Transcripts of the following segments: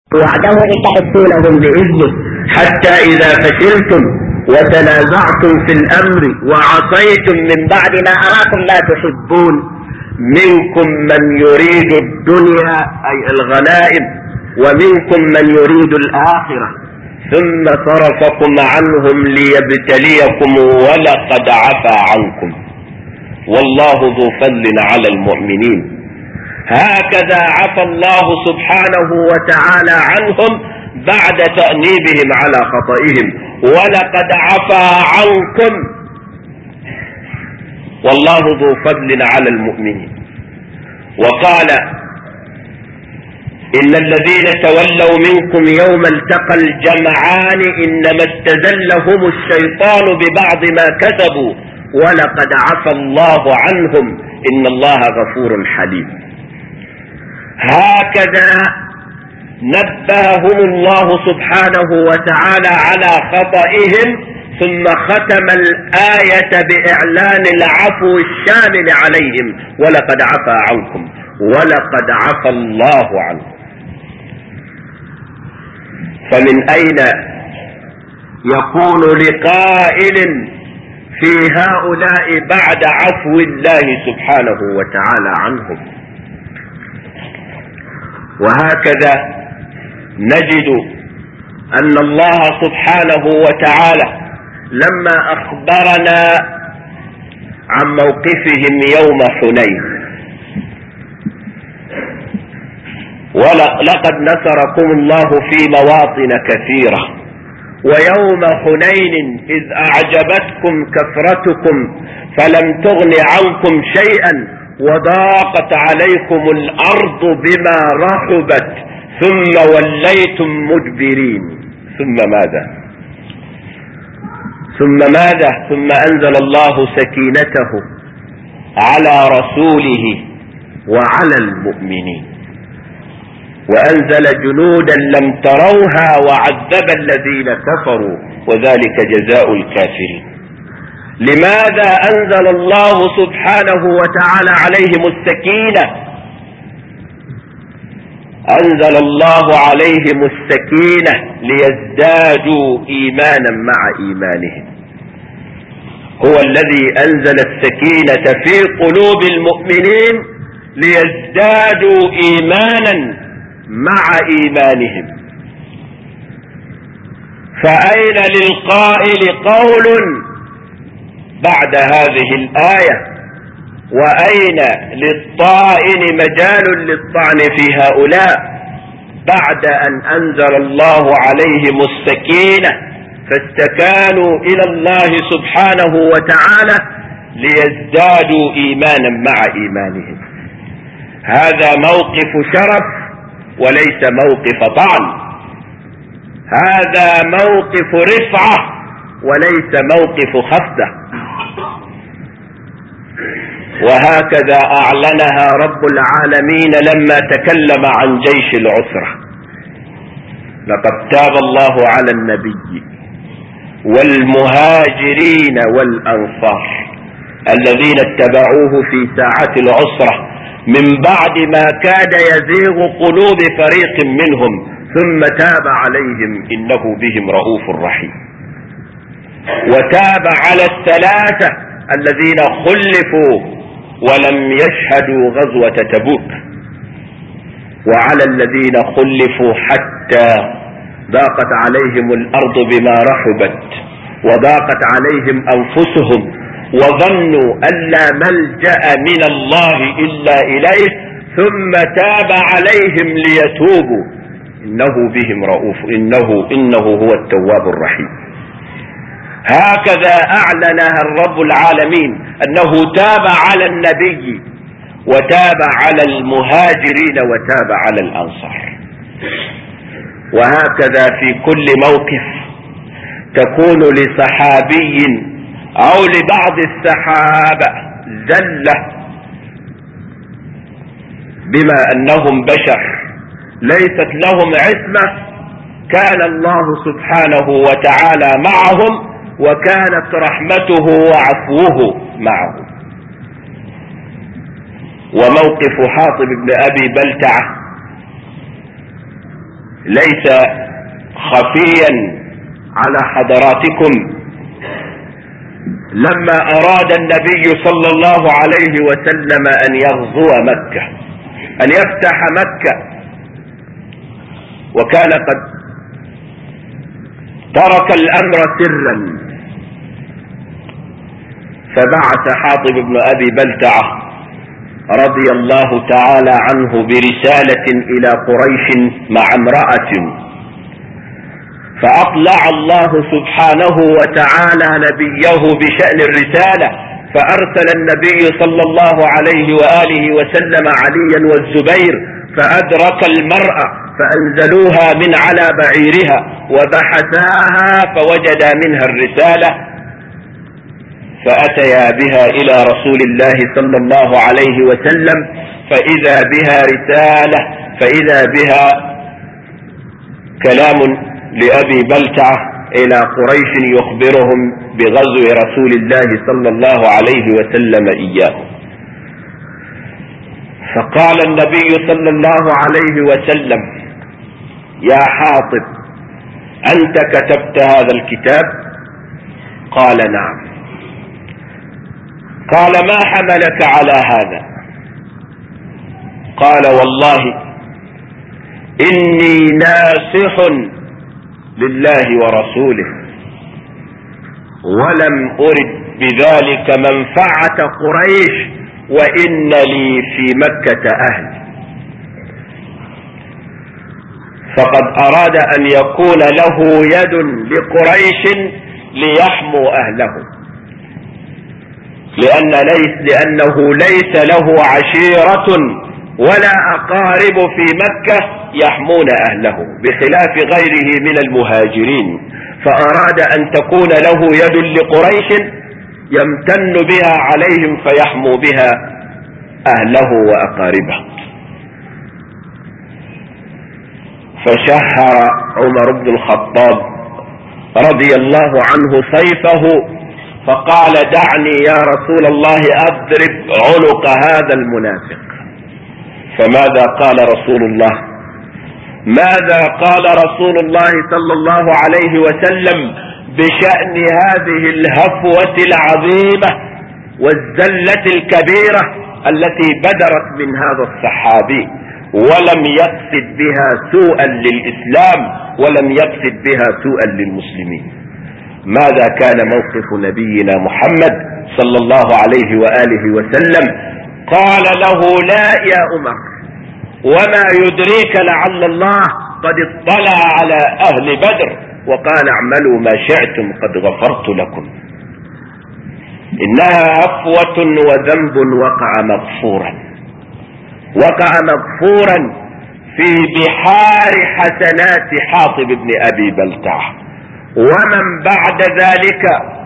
وعده تحسونهم بإذنه حتى إذا فشلتم وتنازعتم في الأمر وعصيتم من بعد ما أراكم لا تحبون منكم من يريد الدنيا أي الغنائم ومنكم من يريد الآخرة ثم صرفكم عنهم ليبتليكم ولقد عفا عنكم والله ذو فضل على المؤمنين. هكذا عفى الله سبحانه وتعالى عنهم بعد تأنيبهم على خطئهم ولقد عفا عنكم والله ذو فضل على المؤمنين. وقال إن الذين تولوا منكم يوم التقى الجمعان إنما استزلهم الشيطان ببعض ما كسبوا ولقد عفى الله عنهم إن الله غفور حليم. هكذا نبههم الله سبحانه وتعالى على خطئهم ثم ختم الآية بإعلان العفو الشامل عليهم ولقد عفا عنكم ولقد عفى الله عنكم. فمن أين يكون لقائل في هؤلاء بعد عفو الله سبحانه وتعالى عنهم؟ وهكذا نجد أن الله سبحانه وتعالى لما أخبرنا عن موقفهم يوم حنين ولقد نصركم الله في مواطن كثيرة ويوم حنين إذ أعجبتكم كثرتكم فلم تغن عنكم شيئا وضاقت عليكم الأرض بما رحبت ثم وليتم مدبرين ثم ماذا ثم أنزل الله سكينته على رسوله وعلى المؤمنين وأنزل جنودا لم تروها وعذب الذين كفروا وذلك جزاء الكافرين. لماذا أنزل الله سبحانه وتعالى عليهم السكينة؟ أنزل الله عليهم السكينة ليزدادوا إيمانا مع إيمانهم. هو الذي أنزل السكينة في قلوب المؤمنين ليزدادوا إيمانا مع إيمانهم. فأين للقائل قول بعد هذه الآية؟ وأين للطائن مجال للطعن في هؤلاء بعد أن أنزل الله عليهم السكينة فاستكانوا إلى الله سبحانه وتعالى ليزدادوا إيمانا مع إيمانهم؟ هذا موقف شرف وليس موقف طعن، هذا موقف رفعة وليس موقف خفضة. وهكذا أعلنها رب العالمين لما تكلم عن جيش العسرة. لقد تاب الله على النبي والمهاجرين والأنصار الذين اتبعوه في ساعة العسرة من بعد ما كاد يزيغ قلوب فريق منهم ثم تاب عليهم إنه بهم رؤوف رحيم. وتاب على الثلاثة الذين خلفوا ولم يشهدوا غزوة تبوك وعلى الذين خلفوا حتى ضاقت عليهم الأرض بما رحبت وضاقت عليهم أنفسهم وظنوا أن لا ملجأ من الله إلا إليه ثم تاب عليهم ليتوبوا إنه بهم رؤوف إنه هو التواب الرحيم. هكذا أعلنها الرب العالمين أنه تاب على النبي وتاب على المهاجرين وتاب على الأنصار. وهكذا في كل موقف تكون لصحابي أو لبعض الصحابة زلة بما أنهم بشر ليست لهم عصمة كان الله سبحانه وتعالى معهم وكانت رحمته وعفوه معهم. وموقف حاطب بن أبي بلتعة ليس خفيا على حضراتكم لما اراد النبي صلى الله عليه وسلم ان يغزو مكة، ان يفتح مكة، وكان قد ترك الامر سرا، فبعث حاطب بن ابي بلتعة رضي الله تعالى عنه برسالة الى قريش مع امرأة، فاطلع الله سبحانه وتعالى نبيه بشأن الرسالة، فارسل النبي صلى الله عليه وآله وسلم عليا والزبير فادرك المرأة فانزلوها من على بعيرها وبحثاها فوجدا منها الرسالة، فاتيا بها الى رسول الله صلى الله عليه وسلم فاذا بها رسالة، فاذا بها كلام لأبي بلتعة إلى قريش يخبرهم بغزو رسول الله صلى الله عليه وسلم إياه. فقال النبي صلى الله عليه وسلم: يا حاطب، أنت كتبت هذا الكتاب؟ قال: نعم. قال: ما حملك على هذا؟ قال: والله إني ناصح لله ورسوله، ولم أرد بذلك منفعة قريش، وإن لي في مكة أهل. فقد أراد أن يكون له يد لقريش ليحموا أهله، لأنه ليس له عشيرة ولا أقارب في مكة يحمون أهله بخلاف غيره من المهاجرين، فأراد أن تكون له يد لقريش يمتن بها عليهم فيحمو بها أهله وأقاربه. فشهر عمر بن الخطاب رضي الله عنه سيفه فقال: دعني يا رسول الله أضرب عنق هذا المنافق. فماذا قال رسول الله؟ ماذا قال رسول الله صلى الله عليه وسلم بشأن هذه الهفوة العظيمة والزلة الكبيرة التي بدرت من هذا الصحابي، ولم يقصد بها سوءا للإسلام ولم يقصد بها سوءا للمسلمين؟ ماذا كان موقف نبينا محمد صلى الله عليه وآله وسلم؟ قال له: لا يا عمر، وما يدريك لعل الله قد اطلع على أهل بدر وقال: اعملوا ما شئتم قد غفرت لكم. إنها عفوة وذنب وقع مغفورا في بحار حسنات حاطب بن أبي بلتعة، ومن بعد ذلك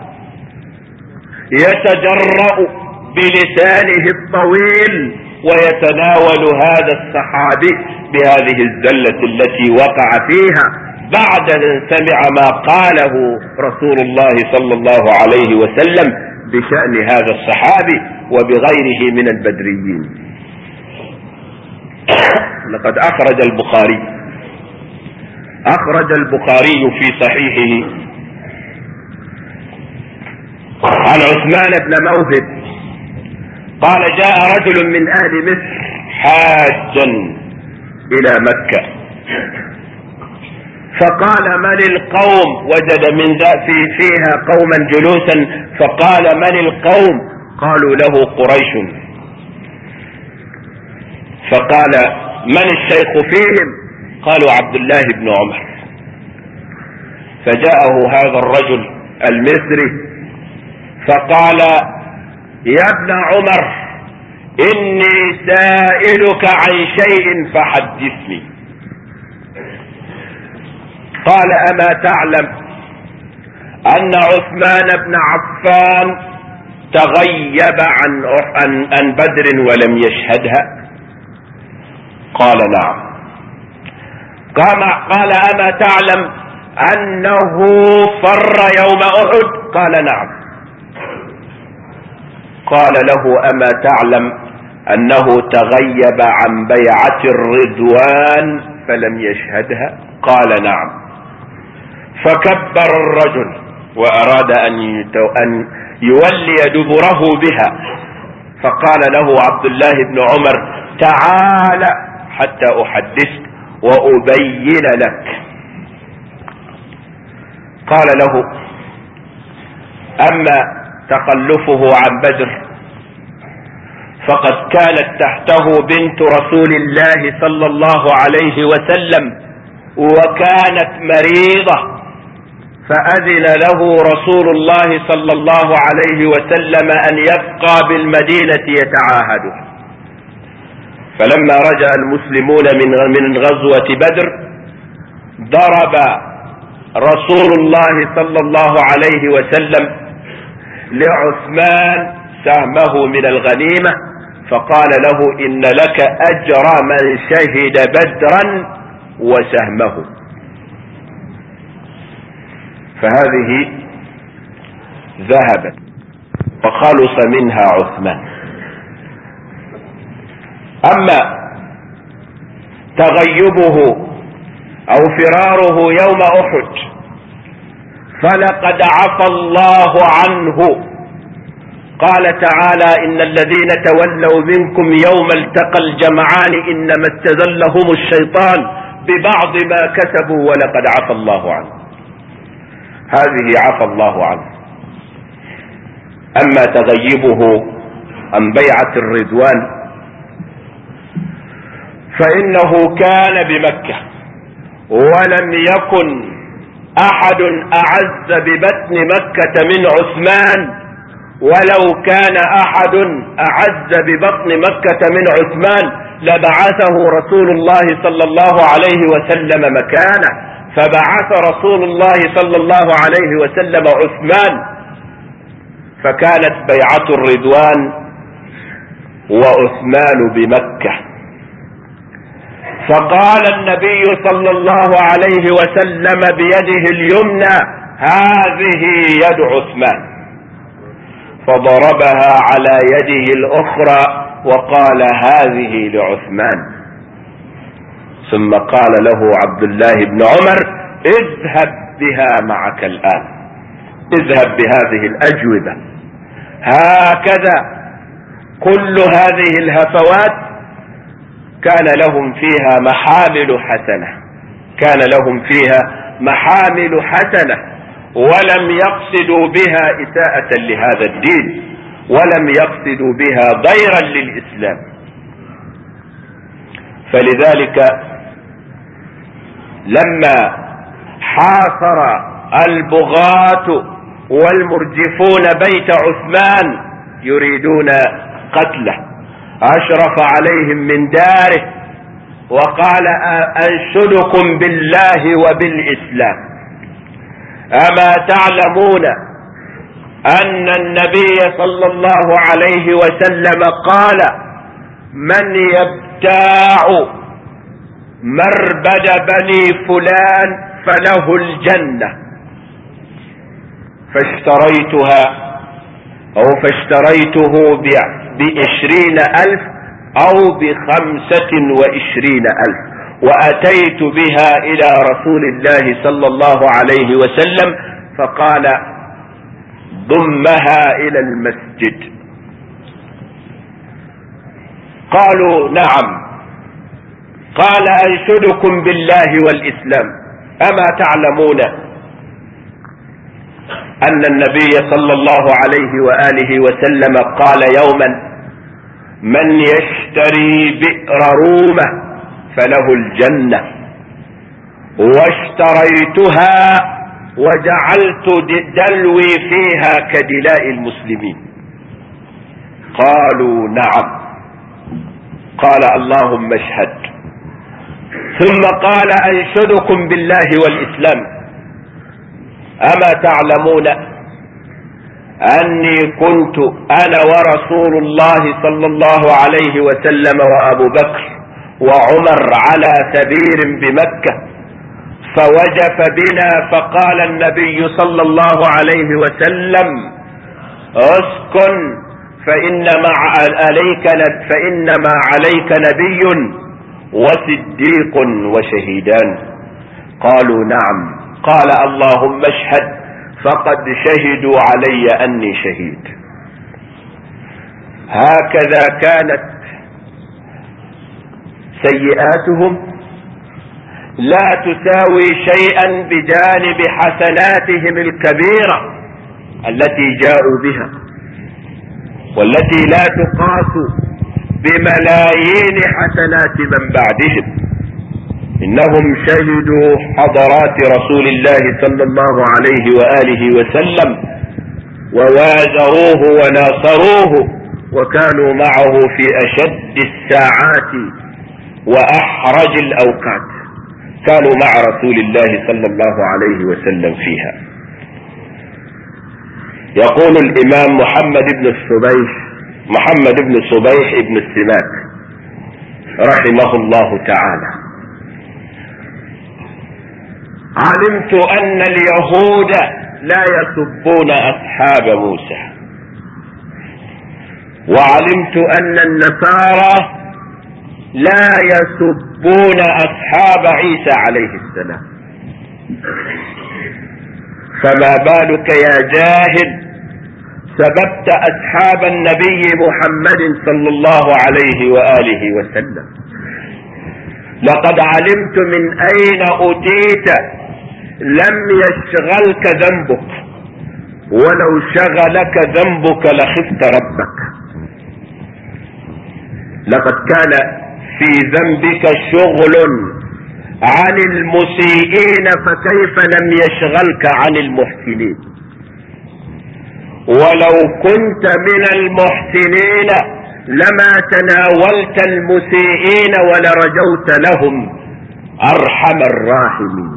يتجرأ بلسانه الطويل ويتناول هذا الصحابي بهذه الزلة التي وقع فيها بعد أن سمع ما قاله رسول الله صلى الله عليه وسلم بشأن هذا الصحابي وبغيره من البدريين. لقد أخرج البخاري في صحيحه عن عثمان بن موهب قال: جاء رجل من أهل مصر حاجا إلى مكة، فقال: من القوم؟ وجد من فيها قوما جلوسا، فقال: من القوم؟ قالوا له: قريش. فقال: من الشيخ فيهم؟ قالوا: عبد الله بن عمر. فجاءه هذا الرجل المصري فقال: يا ابن عمر، إني سائلك عن شيء فحدثني. قال: أما تعلم أن عثمان بن عفان تغيب عن بدر ولم يشهدها؟ قال: نعم. قال: أما تعلم أنه فر يوم أحد؟ قال: نعم. قال له: أما تعلم أنه تغيب عن بيعة الرضوان فلم يشهدها؟ قال نعم. فكبر الرجل وأراد أن يولي دبره بها، فقال له عبد الله بن عمر: تعال حتى أحدثك وأبين لك. قال له: أما تخلفه عن بدر فقد كانت تحته بنت رسول الله صلى الله عليه وسلم وكانت مريضة، فأذن له رسول الله صلى الله عليه وسلم أن يبقى بالمدينة يتعاهدها. فلما رجع المسلمون من غزوة بدر ضرب رسول الله صلى الله عليه وسلم لعثمان سهمه من الغنيمة، فقال له: إن لك أجر من شهد بدرا وسهمه. فهذه ذهبت وخلص منها عثمان. أما تغيبه أو فراره يوم أحد فلقد عفى الله عنه. قال تعالى: إن الذين تولوا منكم يوم التقى الجمعان إنما استزلهم الشيطان ببعض ما كسبوا ولقد عفى الله عنه. هذه عفى الله عنه. أما تغيبه عن بيعة الرضوان فإنه كان بمكة ولم يكن أحد أعز ببطن مكة من عثمان، ولو كان أحد أعز ببطن مكة من عثمان لبعثه رسول الله صلى الله عليه وسلم مكانه، فبعث رسول الله صلى الله عليه وسلم عثمان، فكانت بيعة الرضوان وعثمان بمكة. فقال النبي صلى الله عليه وسلم بيده اليمنى: هذه يد عثمان، فضربها على يده الأخرى وقال: هذه لعثمان. ثم قال له عبد الله بن عمر: اذهب بها معك الآن، اذهب بهذه الأجوبة. هكذا كل هذه الهفوات كان لهم فيها محامل حسنة، كان لهم فيها محامل حسنة، ولم يقصدوا بها إساءة لهذا الدين، ولم يقصدوا بها ضيرا للإسلام. فلذلك لما حاصر البغاة والمرجفون بيت عثمان يريدون قتله أشرف عليهم من داره وقال: أنشدكم بالله وبالإسلام، أما تعلمون أن النبي صلى الله عليه وسلم قال: من يبتاع مربد بني فلان فله الجنة. فاشتريته ب20,000 أو ب25,000 وأتيت بها إلى رسول الله صلى الله عليه وسلم فقال: ضمها إلى المسجد. قالوا: نعم. قال: أنشدكم بالله والإسلام، أما تعلمون أن النبي صلى الله عليه وآله وسلم قال يوما: من يشتري بئر رومة فله الجنة، واشتريتها وجعلت دلوي فيها كدلاء المسلمين. قالوا: نعم. قال: اللهم اشهد. ثم قال: أنشدكم بالله والإسلام، أما تعلمون أني كنت أنا ورسول الله صلى الله عليه وسلم وأبو بكر وعمر على سبير بمكة، فوجف بنا فقال النبي صلى الله عليه وسلم: اسكن فإنما عليك نبي وصديق وشهيدان. قالوا نعم. قال اللهم اشهد فقد شهدوا علي أني شهيد. هكذا كانت سيئاتهم لا تساوي شيئا بجانب حسناتهم الكبيرة التي جاءوا بها، والتي لا تقاس بملايين حسنات من بعدهم. إنهم شهدوا حضرات رسول الله صلى الله عليه وآله وسلم ووازروه وناصروه، وكانوا معه في أشد الساعات وأحرج الأوقات، كانوا مع رسول الله صلى الله عليه وسلم فيها. يقول الإمام محمد بن صبيح بن السماك رحمه الله تعالى: علمت أن اليهود لا يسبون أصحاب موسى، وعلمت أن النصارى لا يسبون أصحاب عيسى عليه السلام، فما بالك يا جاهل سببت أصحاب النبي محمد صلى الله عليه وآله وسلم. لقد علمت من أين أتيت، لم يشغلك ذنبك، ولو شغلك ذنبك لخفت ربك. لقد كان في ذنبك شغل عن المسيئين، فكيف لم يشغلك عن المحسنين؟ ولو كنت من المحسنين لما تناولت المسيئين ولرجوت لهم أرحم الراحمين.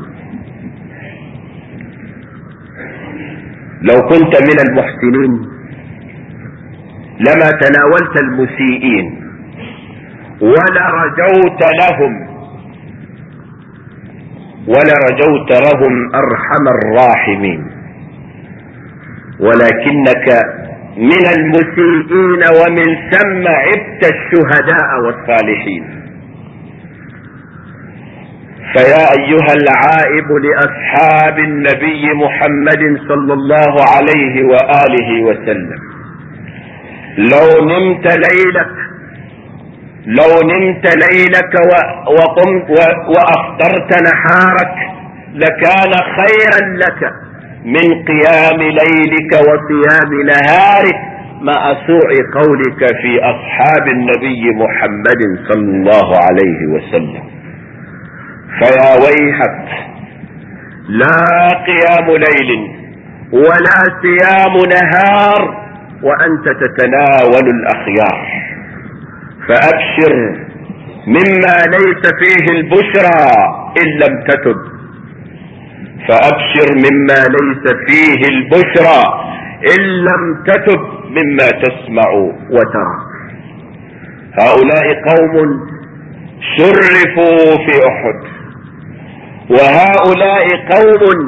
لو كنت من المحسنين لما تناولت المسيئين ولرجوت لهم أرحم الراحمين، ولكنك من المسيئين ومن ثم عبت الشهداء والصالحين. فيا أيها العائب لأصحاب النبي محمد صلى الله عليه وآله وسلم، لو نمت ليلك وقمت وأفطرت نهارك لكان خيرا لك من قيام ليلك وصيام نهارك، مع سوء قولك في أصحاب النبي محمد صلى الله عليه وسلم. فيا ويحك، لا قيام ليل ولا صيام نهار وأنت تتناول الأخيار. فأبشر مما ليس فيه البشرى إن لم تتب، فأبشر مما ليس فيه البشرى إن لم تتب مما تسمع وترى. هؤلاء قوم شرفوا في أحد، وهؤلاء قوم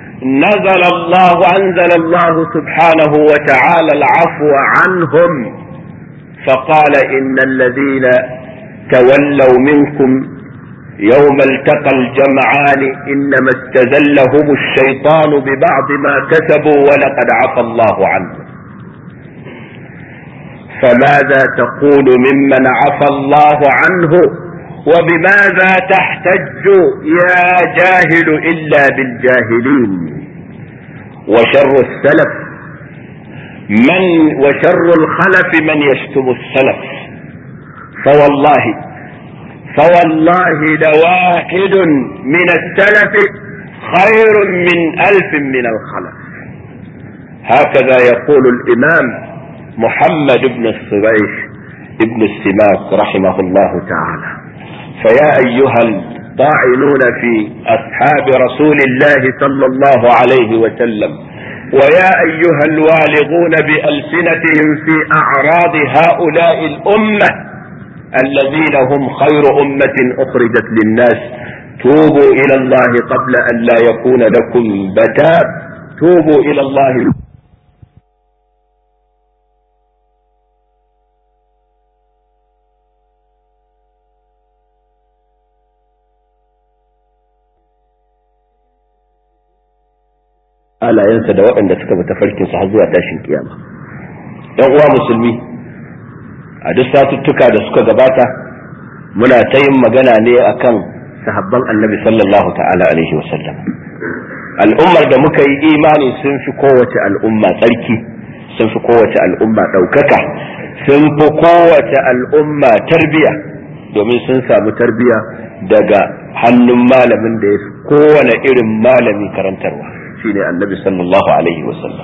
أنزل الله سبحانه وتعالى العفو عنهم، فقال إن الذين تولوا منكم يوم التقى الجمعان إنما استزلهم الشيطان ببعض ما كسبوا ولقد عفى الله عنهم. فماذا تقول ممن عفى الله عنه؟ وبماذا تحتج يا جاهل إلا بالجاهلين؟ وشر الخلف من يشتم السلف. فوالله لواحد من السلف خير من 1000 من الخلف. هكذا يقول الإمام محمد بن الصبيح ابن السماك رحمه الله تعالى. فيا أيها الطاعنون في أصحاب رسول الله صلى الله عليه وسلم، ويا أيها الوالغون بألسنتهم في أعراض هؤلاء الأمة الذين هم خير أمة أخرجت للناس، توبوا إلى الله قبل أن لا يكون لكم بتاب. توبوا إلى الله. alayensa da waɗanda suka bi tafarkinsa har zuwa tashin kiyama. ‘Yan uwa musulmi, a duk satuttuka da suka gabata muna ta yin magana ne akan sahabban annabi sallallahu ta'ala alaihi wasallam. Al'ummar da muka yi imani sun fi kowace al'umma tsarki, sun fi kowace al'umma ɗaukaka, sun fi kowace al'umma tarbiya, domin sun samu tarbiya daga hannun malamin da ya fi kowane irin malami karantarwa, shine annabi sallallahu alaihi wasallam.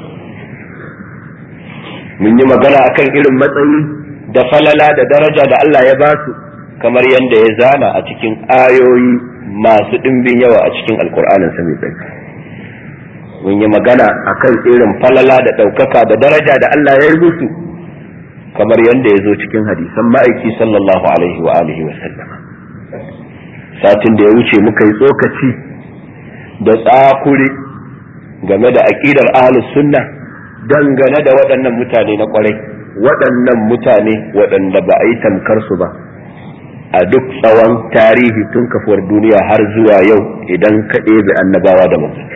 Mun yi magana akan irin matsayi da falala da daraja da Allah ya ba su, kamar yadda ya zana a cikin ayoyi masu ɗimbin yawa a cikin alkur'anin sa mai tsarki. Mun yi magana akan irin falala da ɗaukaka da daraja da Allah ya rubutu, kamar yadda ya zo cikin hadisan ma'aiki sallallahu alaihi wa alihi wa sallama. Satin da ya wuce muka yi tsokaci da tsakuri game da aqidar ahlus sunna dangane da waɗannan mutane na ƙwarai, waɗannan mutane waɗanda ba a yi tamkar su ba a duk tsawon tarihi tun kafuwar duniya har zuwa yau, idan ka ɗebe annabawa da manzanni.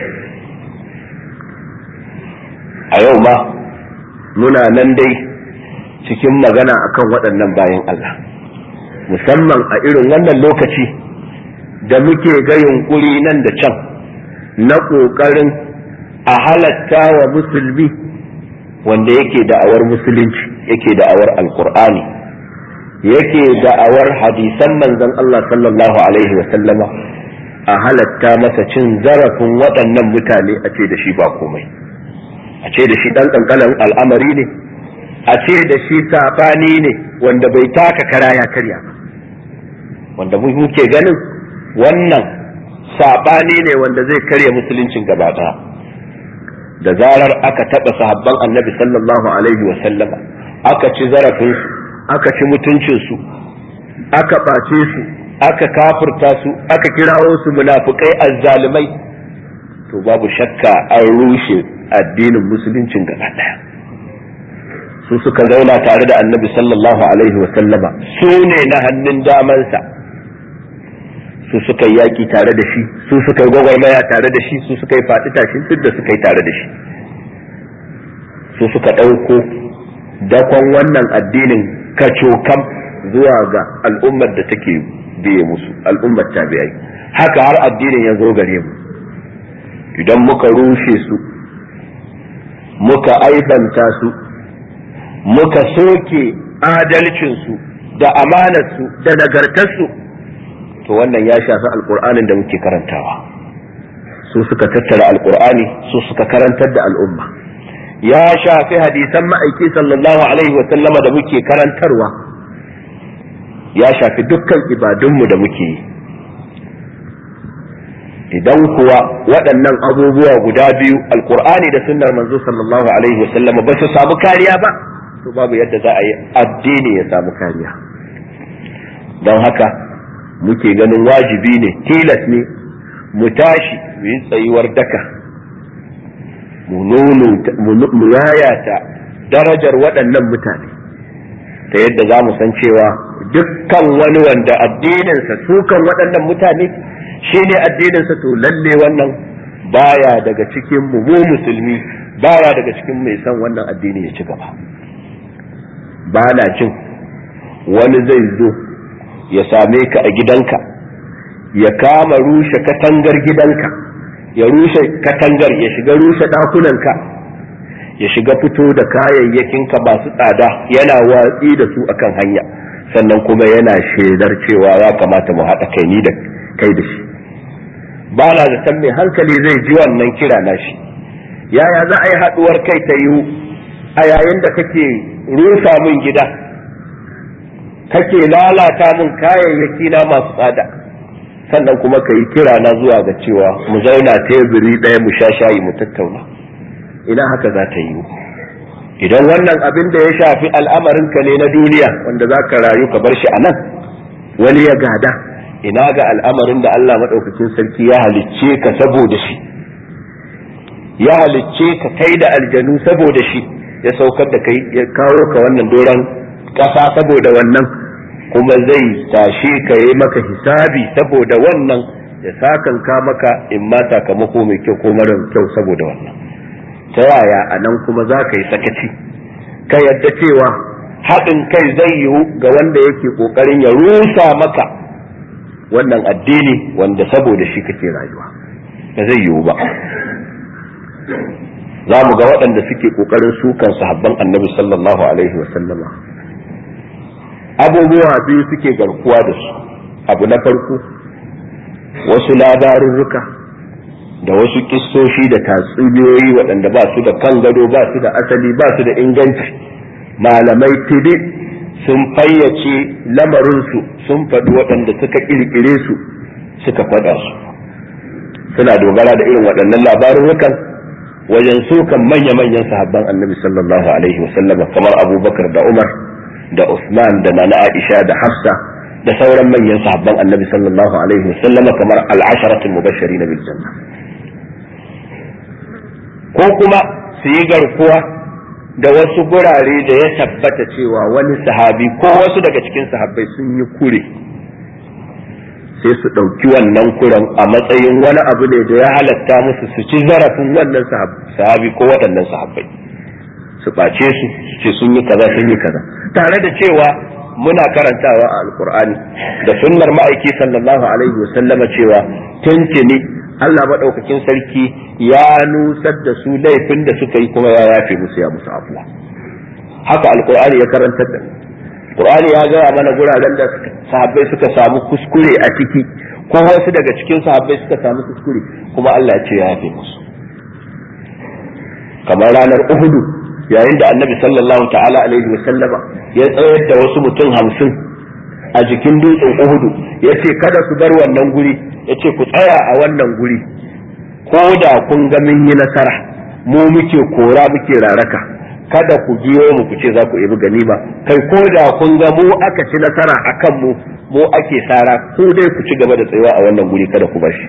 A yau ma muna nan dai cikin magana akan waɗannan bayan Allah, musamman a irin wannan lokaci da muke ga yunkuri nan da can na ƙoƙarin a halatta wa musulmi wanda yake da'awar musulunci, yake da'awar alkur'ani, yake da'awar hadisan manzon Allah sallallahu alaihi wa sallama, a halatta masa cin zarafin waɗannan mutane, a ce da shi ba komai, a ce da shi ɗan ƙanƙanin al'amari ne, a ce da shi saɓani ne wanda bai taka kara ya karya ba, wanda muke ganin wannan saɓani ne wanda zai karya musuluncin gaba ɗaya. Da zarar aka taɓa sahabban annabi sallallahu alaihi wa sallama, aka ci zarafinsu, aka ci mutuncinsu, aka ɓace su, aka kafirta su, aka kirawo su munafukai azzalumai, to babu shakka an rushe addinin musuluncin gaba ɗaya. Su suka zauna tare da annabi sallallahu alaihi wa sallama, su ne na hannun damansa, su suka yi yaƙi tare da shi, su suka yi gwagwarmaya tare da shi, su suka yi faɗi tashin duk da suka yi tare da shi, su suka ɗauko dakon wannan addinin kacokam zuwa ga al'ummar da take biye musu, al'ummar tabi'ai. Haka har addinin ya zo gare mu. Idan muka rushe su, muka aibanta su, muka soke adalcinsu da amanarsu da nagartarsu, to wannan ya shafi alkur'anin da muke karantawa. Su suka tattara alkur'ani, su suka karantar da al'umma. Ya shafi hadisan ma'aiki sallallahu alaihi wa sallama da muke karantarwa, ya shafi dukkan ibadunmu da muke yi. Idan kuwa waɗannan abubuwa guda biyu, alkur'ani da sunnar manzo sallallahu alaihi wa sallama, ba su samu kariya ba, to babu yadda za a yi addini ya samu kariya. Don haka muke ganin wajibi ne, tilas ne mu tashi mu yi tsayuwar daka, mu yayata darajar waɗannan mutane, ta yadda za mu san cewa dukkan wani wanda addininsa sukan waɗannan mutane shine addininsa, to lalle wannan baya daga cikin mu musulmi, baya daga cikin mai san wannan addini ya ci gaba. Ba na jin wani zai zo ya same ka a gidanka, ya kama rushe katangar gidanka, ya rushe katangar, ya shiga rushe ɗakunanka, ya shiga fito da kayayyakinka masu tsada yana watsi da su akan hanya, sannan kuma yana shaidar cewa ya kamata mu haɗa kai ni da kai da shi. Ba na da san mai hankali zai ji wannan kira na shi. Yaya za a yi haɗuwar kai ta yiwu a yayin da kake rusa min gida, kake lalata min kayayyaki na masu tsada, sannan kuma ka yi kira na zuwa ga cewa mu zauna teburi ɗaya mu sha shayi mu tattauna? Ina haka za ta yi? Idan wannan abin da ya shafi al'amarinka ne na duniya wanda za ka rayu ka bar shi a nan, wani ya gada, ina ga al'amarin da Allah maɗaukakin sarki ya halicce ka saboda shi, ya halicce ka kai da aljanu saboda shi, ya saukar da kai ya kawo ka wannan doron ƙasa saboda wannan, kuma zai tashe ka yi maka hisabi saboda wannan, ya sakanka maka in ma sakamako mai kyau ko mara kyau saboda wannan. ta yaya a nan kuma za ka yi sakaci ka yadda cewa haɗin kai zai yiwu ga wanda yake ƙoƙarin ya rusa maka wannan addini wanda saboda shi kake rayuwa? ba zai yiwu ba. za mu ga waɗanda suke ƙoƙarin sukan sahabban annabi sallallahu alaihi wa sallama abubuwa biyu suke garkuwa da su. abu na farko, wasu labarurruka da wasu kissoshi da tatsuniyoyi waɗanda ba su da kan gado, ba su da asali, ba su da inganci. malamai tibi sun fayyace lamarinsu, sun faɗi waɗanda suka ƙirƙire su suka faɗa su. suna dogara da irin waɗannan labarurrukan wajen sukan manya-manyan sahabban annabi sallallahu alaihi wasallam kamar abubakar da umar da usman da nana aisha da hafsa da sauran manyan sahabban annabi sallallahu alaihi wasallam kamar al-asharatul mubashirin bil janna. ko kuma su yi garkuwa da wasu gurare da ya tabbata cewa wani sahabi ko wasu daga cikin sahabbai sun yi kure, sai su ɗauki wannan kuren a matsayin wani abu ne da ya halatta musu su ci zarafin wannan sahabi ko waɗannan sahabbai, su ɓace su ce sun yi kaza sun yi kaza, tare da cewa muna karantawa a alkur'ani da sunnar ma'aiki sallallahu alaihi wa sallama cewa tuntuni Allah maɗaukakin sarki ya nusar da su laifin da suka yi kuma ya yafe musu, ya musu afuwa. haka alkur'ani ya karantar da Qur'ani ya gaya mana guraren da sahabbai suka samu kuskure a ciki, ko wasu daga cikin sahabbai suka samu kuskure kuma Allah ya ce ya yafe musu. kamar ranar Uhud, yayin da Annabi sallallahu ta'ala alaihi wa sallama ya tsayar da wasu mutum 50 a jikin dutsen Uhud, ya ce kada su bar wannan guri, ya ce ku tsaya a wannan guri, ko da kun ga mun yi nasara, mu muke kora muke raraka, kada ku biyo mu ku ce za ku ibi ganima, kai ko da kun ga mu aka ci nasara akan mu ake sara, ko dai ku ci gaba da tsayuwa a wannan guri, kada ku bashi.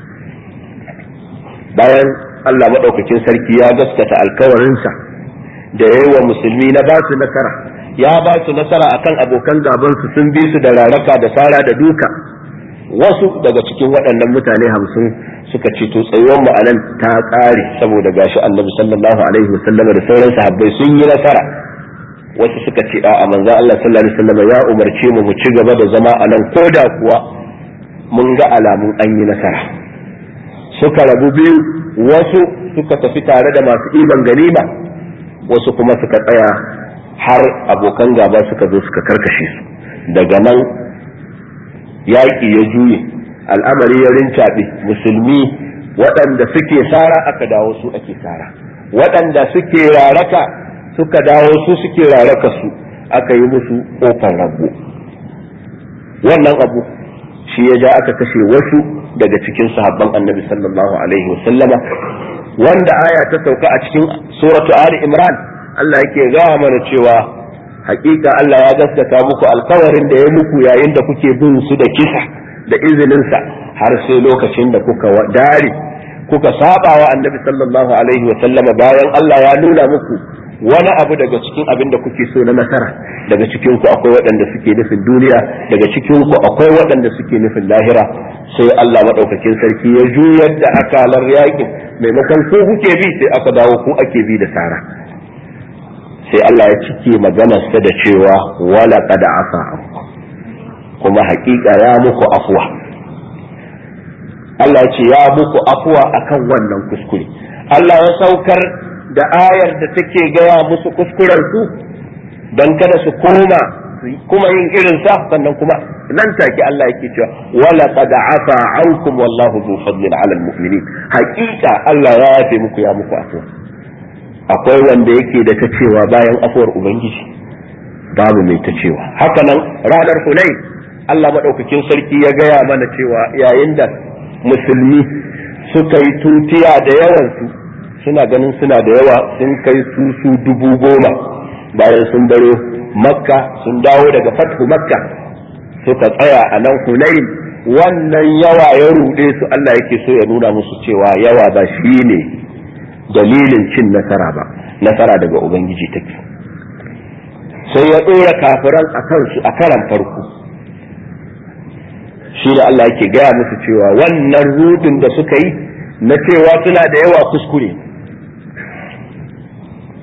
bayan Allah madaukakin sarki ya gaskata alkawarinsa da yayi wa musulmi na ba su nasara, ya ba su nasara akan abokan gaban su, sun bi su da raraka da sara da duka. wasu daga cikin waɗannan mutane 50 suka ce to tsayuwar mu anan ta ƙare, saboda gashi Annabi sallallahu alaihi wasallam da sauran sahabbai sun yi nasara. wasu suka ce a manzo Allah sallallahu alaihi wasallam ya umarce mu ci gaba da zama anan koda kuwa mun ga alamun an yi nasara. suka rabu biyu, wasu suka tafi tare da masu iban ganima, wasu kuma suka tsaya har abokan gaba suka zo suka karkashe su. daga nan yaƙi ya juye, al'amari ya rincaɓe, musulmi waɗanda suke sara aka dawo su ake sara, waɗanda suke raraka suka dawo su suke raraka su, aka yi musu ƙofar rago. wannan abu shi ya ja aka kashe wasu daga cikin sahabban Annabi sallallahu alaihi wasallama, wanda aya ta sauka a cikin suratu Ali Imran. Allah yake gaya mana cewa hakika Allah ya gaskata muku alkawarin da ya muku yayin da kuke bin su da kisa da izininsa, har sai lokacin da kuka dare kuka saba wa Annabi sallallahu alaihi wa sallama, bayan Allah ya nuna muku wani abu daga cikin abin da kuke so na nasara. daga cikin ku akwai waɗanda suke nufin duniya, daga cikin ku akwai waɗanda suke nufin lahira, sai Allah madaukakin sarki ya juyar da akalar yakin, maimakon ku kuke bi sai aka dawo ku ake bi da sara. sai Allah ya cike maganarsa da cewa wala qad afa ankum, kuma haƙiƙa ya muku afwa. Allah ya ce ya muku afwa akan wannan kuskure. Allah ya saukar da ayar da take gaya musu kuskuren su dan kada su kuma yin irin sa, sannan kuma nan take Allah yake cewa wala qad afa ankum wallahu dhu fadlin 'ala al-mu'minin. haƙiƙa Allah ya yafe muku, ya muku afwa. akwai wanda yake da ta cewa bayan afuwar ubangiji? babu mai ta cewa. haka nan ranar Hunain, Allah madaukakin sarki ya gaya mana cewa yayin da musulmi suka yi tutiya da yawan su, suna ganin suna da yawa, sun kai su 10,000 bayan sun baro Makka, sun dawo daga fathu Makka, suka tsaya a nan Hunain. wannan yawa ya rude su, Allah yake so ya nuna musu cewa yawa ba shi ne dalilin cin nasara ba, nasara daga ubangiji take. sai ya dora kafiran a kansu a karan farko. shi da Allah yake gaya musu cewa wannan rudin da suka yi na cewa suna da yawa kuskure,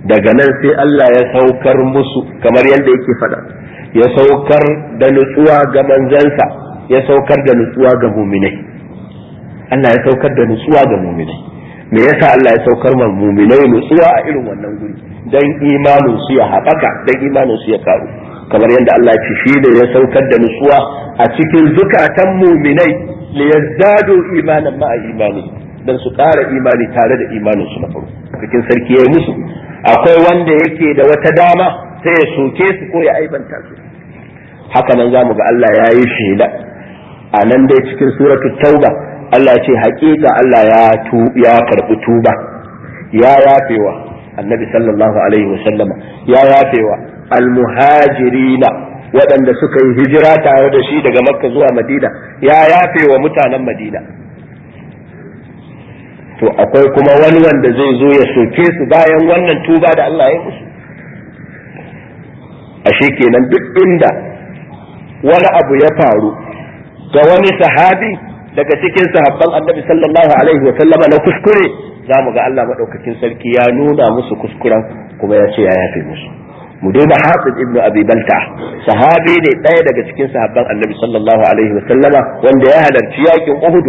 daga nan sai Allah ya saukar musu kamar yadda yake faɗa, ya saukar da nutsuwa ga manzansa, ya saukar da nutsuwa ga muminai. Allah ya saukar da nutsuwa ga muminai. Me yasa Allah ya saukar ma muminai nutsuwa a irin wannan guri? Dan imanin su ya haɓaka, dan imanin su ya karu. Kamar yadda Allah ya ce shi ne ya saukar da nutsuwa a cikin zukatan muminai li yazdadu imanan ma'a imani, dan su ƙara imani tare da imanin su na farko. Cikin sarki yayi musu, akwai wanda yake da wata dama sai ya soke su ko ya aibanta su. Haka nan zamu ga Allah ya yi shela a nan dai cikin suratul tauba, Allah ce haƙiƙa Allah ya karɓi tuba, ya yafewa annabi sallallahu alaihi wa sallama, ya yafewa almuhajirina waɗanda suka yi hijira tare da shi daga makka zuwa madina, ya yafewa mutanen madina. To akwai kuma wani wanda zai zo ya soke su bayan wannan tuba da Allah ya musu. Ashe kenan duk inda wani abu ya faru ga wani sahabi daga cikin sahabban annabi sallallahu alaihi wa sallama na kuskure, za mu ga Allah madaukakin sarki ya nuna musu kuskuren kuma ya ce ya yafe musu. Mu duba Hatib ibn Abi Balta, sahabi ne ɗaya daga cikin sahabban annabi sallallahu alaihi wa sallama wanda ya halarci yakin Uhud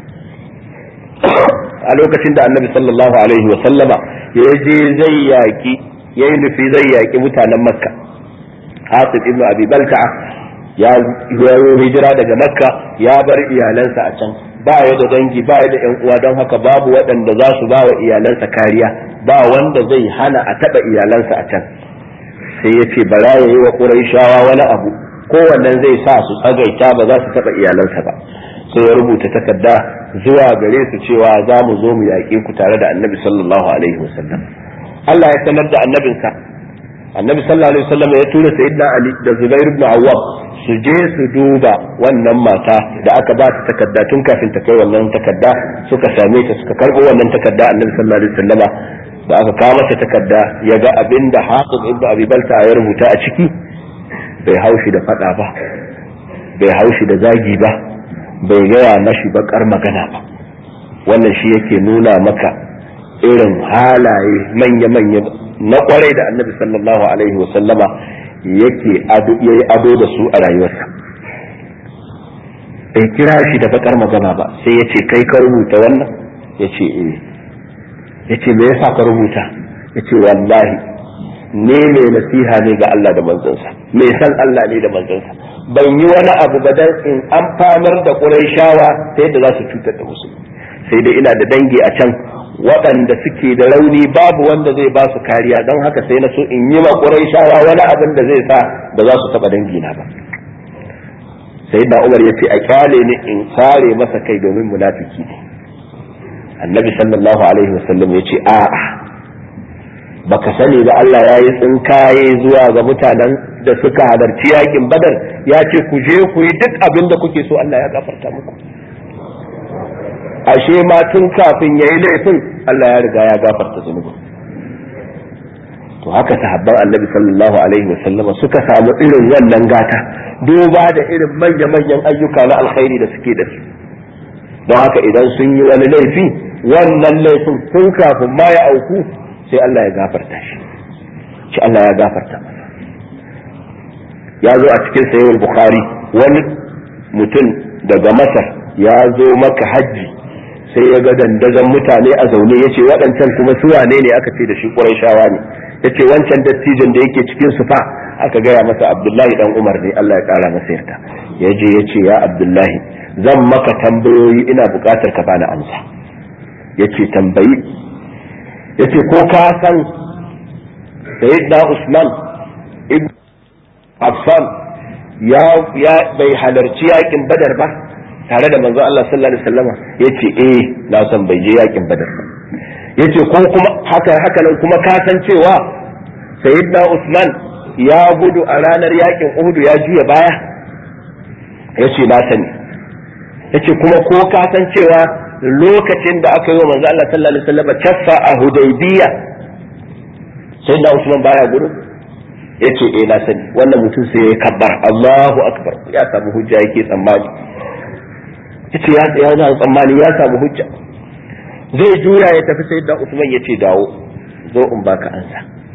a lokacin da annabi sallallahu alaihi wa sallama ya je yayi nufi zai yaki mutanen Makka. Hatib ibn Abi Balta ya yi hijira daga Makka, ya bar iyalansa a can, ba ya da dangi, ba ya da ƴan uwa, don haka babu waɗanda za su ba wa iyalansa kariya, ba wanda zai hana a taɓa iyalansa a can. Sai ya ce bara ya yi wa Qurayshawa wani abu, kowannen zai sa su tsagaita ba za su taɓa iyalansa ba. Sai ya rubuta takarda zuwa gare su cewa za mu zo mu yaƙe ku tare da annabi sallallahu alaihi wasallam. Allah ya sanar da annabinsa, annabi sallallahu alaihi wasallam ya tura sayyidina Ali da Zubair ibn Awwam su je su duba wannan mata da aka ba ta takarda tun kafin ta kai wannan takarda, suka same ta suka karɓo wannan takarda annabi sallallahu alaihi wasallama da aka kawo masa takarda ya ga abinda Hatib ibn Abi Balta ya rubuta a ciki, bai haushi da fada ba, bai haushi da zagi ba, bai gaya mashi bakar magana ba. Wannan shi yake nuna maka irin halaye manya-manya na kwarai da annabi sallallahu alaihi wasallama yayi ado da su a rayuwarsa. Bai kira shi da bakar magana ba, sai ya ce kai ka rubuta wannan? Ya ce eh. Ya ce me yasa ka rubuta? Ya ce wallahi ne mai nasiha ne ga Allah da manzansa, mai san Allah ne da manzansa, ban yi wani abu ba dan in amfanar da Qurayshawa ta yadda za su cutar da musulmi, sai dai ina da dangi a can waɗanda suke da rauni, babu wanda zai ba su kariya, don haka sai na so in yi ma Qurayshawa wani abin da zai sa ba za su taɓa dangina ba. Sai da Umar ya ce a kyale ni in sare masa kai domin munafiki ne. Annabi sallallahu alaihi wasallam ya ce a'a, baka sani ba Allah ya yi tsinkaye zuwa ga mutanen da suka halarci yakin Badar, ya ce ku je ku yi duk abin da kuke so, Allah ya gafarta muku. Ashe ma tun kafin yayi laifin Allah ya riga ya gafarta zunubin. To haka sahabban Annabi sallallahu alaihi wasallam suka samu irin wannan gata, duba da irin manya-manyan ayyuka na alkhairi da suke da su. Don haka idan sun yi wani laifi, wannan laifin tun kafin ma ya auku sai Allah ya gafarta shi Allah ya gafarta masa. Ya zo a cikin sahih al-Bukhari, wani mutum daga Masar ya zo maka hajji, sai ya ga dandazon mutane a zaune, yace waɗancan kuma su wane ne? Aka ce da shi Qurayshawa ne. Yace wancan dattijon da yake cikin su fa? Aka gaya masa Abdullahi dan Umar ne, Allah ya kara masa yarda. Yaje yace ya Abdullahi, zan maka tambayoyi, ina buƙatar ka bani amsa. Yace tambayi. Yace ko ka san Sayyidina Usman ibn Affan ya bai halarci yakin Badar ba tare da manzo Allah sallallahu alaihi wasallam? Yace eh, na san bai je yakin Badar ba. Yace ko kuma haka nan kuma ka san cewa Sayyidina Usman ya gudu a ranar yakin Uhud, ya juya baya? Yace na sani. Yace kuma ko ka san cewa lokacin da aka yi wa manzo Allah sallallahu alaihi wasallam kaffa a Hudaybiya Sayyidina Usman baya gudu? Yace eh na sani. Wannan mutum sai ya kabbar, Allahu akbar, ya samu hujja yake tsammani. Yace ya tsammani ya samu hujja. Zai juya ya tafi, Sayyidina Usman yace dawo, zo in baka ansa.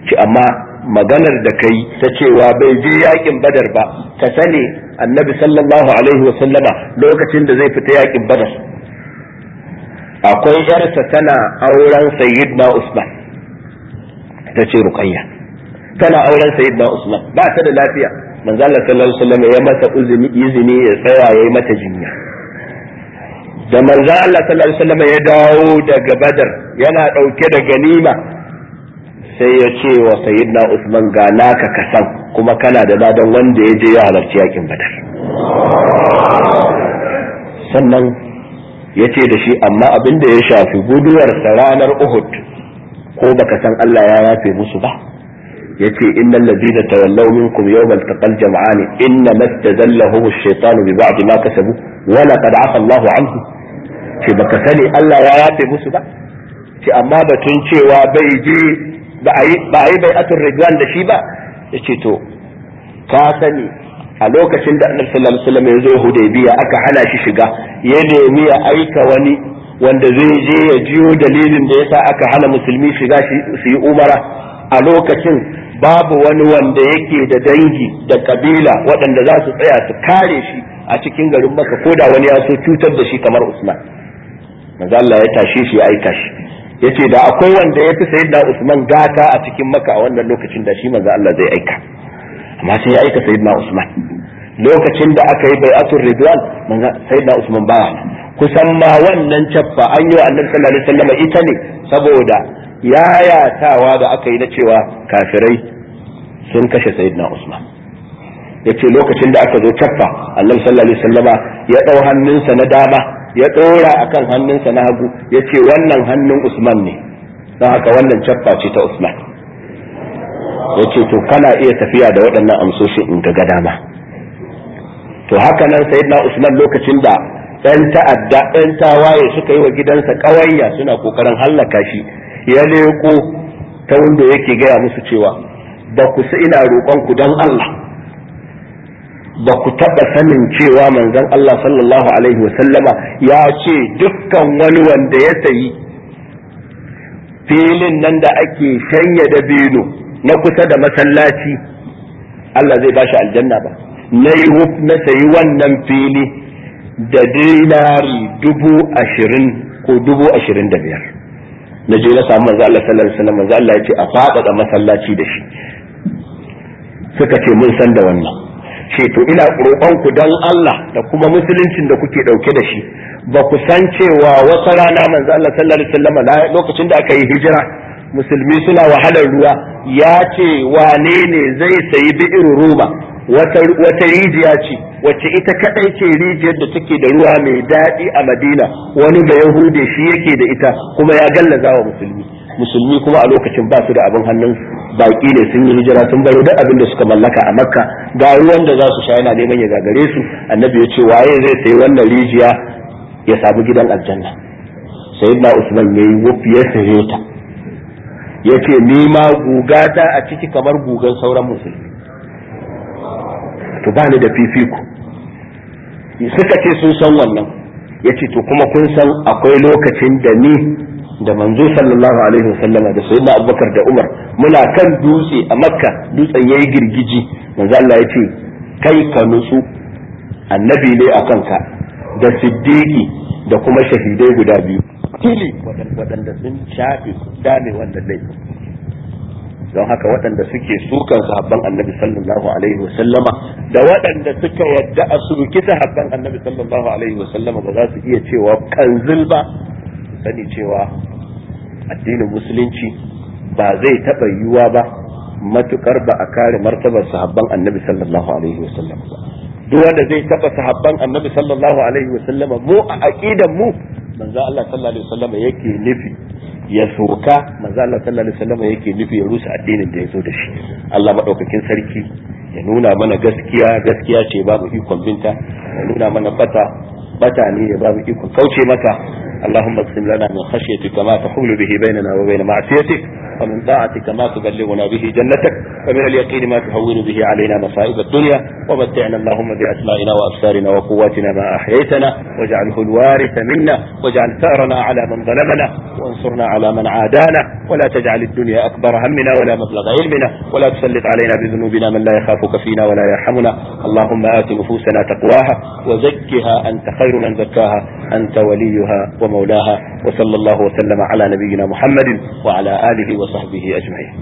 ci amma maganar da kai ta cewa bai je yakin badar ba, ka sani annabi sallallahu alaihi wa sallama lokacin da zai fita yakin badar akwai yarsa tana auren sayyidina Usman, ta ce Ruqayya tana auren sayyidina Usman, ba ta da lafiya, manzo Allah sallallahu alaihi wa sallam ya mata izini ya tsaya yayi mata jinya. Da manzo Allah sallallahu alaihi wa sallam ya dawo daga badar yana dauke da ganima, sai ya ce wa sayyidina Usman ga naka kasan kuma kana da ladan wanda ya je ya halarci yakin badar. Sannan ya ce da shi amma abin da ya shafi guduwarsa ranar Uhud ko baka san Allah ya yafe musu ba, ya ce innal ladina tawallaw minkum yawmal taqal jam'an inna mastazallahum ash-shaytanu bi ba'd ma kasabu wa laqad afa Allahu anhu. Ce baka sani Allah ya yafe musu ba, ce amma batun cewa bai je ba a yi bai'atul ridwan da shi ba, yace to ka sani a lokacin da annabi sallallahu alaihi wasallam ya zo Hudaybiya aka hana shi shiga, ya nemi ya aika wani wanda zai je ya jiyo dalilin da yasa aka hana musulmi shiga su yi umara. A lokacin babu wani wanda yake da dangi da kabila waɗanda za su tsaya su kare shi a cikin garin Makka ko da wani ya so cutar da shi kamar Usman. Manzo Allah ya tashe shi ya aika shi, yace da akwai wanda ya fi sayyidina Usman gata a cikin Makka a wannan lokacin da shi manzo Allah zai aika, amma sai ya aika sayyidina Usman. Lokacin da aka yi bai'atul ridwan manzo sayyidina Usman baya, kusan ma wannan cappa an yi wa annabi sallallahu alaihi wasallam ita ne saboda yayatawa da aka yi na cewa kafirai sun kashe sayyidina Usman. Yace lokacin da aka zo cappa annabi sallallahu alaihi wasallam ya dau hannunsa na dama ya dora akan hannunsa na hagu, yace wannan hannun Usman ne, don haka wannan cappa ce ta Usman. Yace to kana iya tafiya da waɗannan amsoshin in ga dama. To haka nan sayyidina Usman lokacin da ɗan ta'adda ɗan tawaye suka yi wa gidansa ƙawayya suna kokarin hallaka shi, ya leko ta wanda yake gaya musu cewa ba ku sa ina roƙon ku dan Allah ba ku taɓa sanin cewa manzon Allah sallallahu alaihi wasallama ya ce dukkan wani wanda ya sayi filin nan da ake shanya dabino na kusa da masallaci Allah zai bashi aljanna ba. Na sayi wannan fili da dinari 20,000 ko 25,000. Na je na samu manzo Allah sallallahu alaihi wasallam, manzo Allah ya ce a faɗaɗa masallaci da shi. Suka ce mun san da wannan. Ce to ina roƙon ku dan Allah da kuma musuluncin da kuke ɗauke da shi, ba ku san cewa wata rana manzo Allah sallallahu alaihi wasallam lokacin da aka yi hijira musulmi suna wahalar ruwa, ya ce wane ne zai sayi bi'ir Roma, wata rijiya ce wacce ita kadai ce rijiyar da take da ruwa mai daɗi a Madina, wani da Yahude shi yake da ita kuma ya gallaza wa musulmi kuma a lokacin ba su da abin hannun baki ne, sun yi hijira sun baro duk abin da suka mallaka a Makka, ga ruwan da za su sha yana neman ya gagare su. Annabi ya ce waye zai sayi wannan rijiya ya samu gidan aljanna. Sayyidina Usman yayi wufi ya saye ta, yace ni ma gugata a ciki kamar gugan sauran musulmi, to ba ni da fifiko. Suka ce sun san wannan, yace to kuma kun san akwai lokacin da ni da manzo sallallahu alaihi wasallama da sayyidina Abubakar da Umar muna kan dutse a Makka, dutsen yayi girgiji, manzo Allah yace kai ka nutsu, annabi ne akan ka da siddiqi da kuma shahidai guda biyu tili waɗanda sun shafe dame wannan laifin. Don haka waɗanda suke sukan sahabban annabi sallallahu alaihi wasallama da waɗanda suka yadda a suruki sahabban annabi sallallahu alaihi wasallama ba za su iya cewa kanzil ba, sani cewa addinin musulunci ba zai taɓa yiwuwa ba matukar ba a kare martabar sahabban annabi sallallahu alaihi wasallama ba. Duk wanda zai taɓa sahabban annabi sallallahu alaihi wasallama mu a aqidan mu manzo Allah sallallahu alaihi wasallama yake nufi ya soka, manzo Allah sallallahu alaihi wasallam yake nufi ya rusa addinin da ya zo da shi. Allah madaukakin sarki ya nuna mana gaskiya ce babu ikon binta, ya nuna mana bata ne ya babu ikon kauce mata. اللهم اقسم لنا من خشيتك ما تحول به بيننا وبين معصيتك ومن طاعتك ما تبلغنا به جنتك، ومن اليقين ما تهون به علينا مصائب الدنيا، ومتعنا اللهم بأسمائنا وأبصارنا وقواتنا ما أحييتنا، واجعله الوارث منا، واجعل ثأرنا على من ظلمنا، وانصرنا على من عادانا، ولا تجعل الدنيا أكبر همنا ولا مبلغ علمنا، ولا تسلط علينا بذنوبنا من لا يخافك فينا ولا يرحمنا. اللهم آت نفوسنا تقواها وزكها أنت خير من زكاها، أنت وليها ومولاها. وصلى الله وسلم على نبينا محمد وعلى آله وصحبه أجمعين.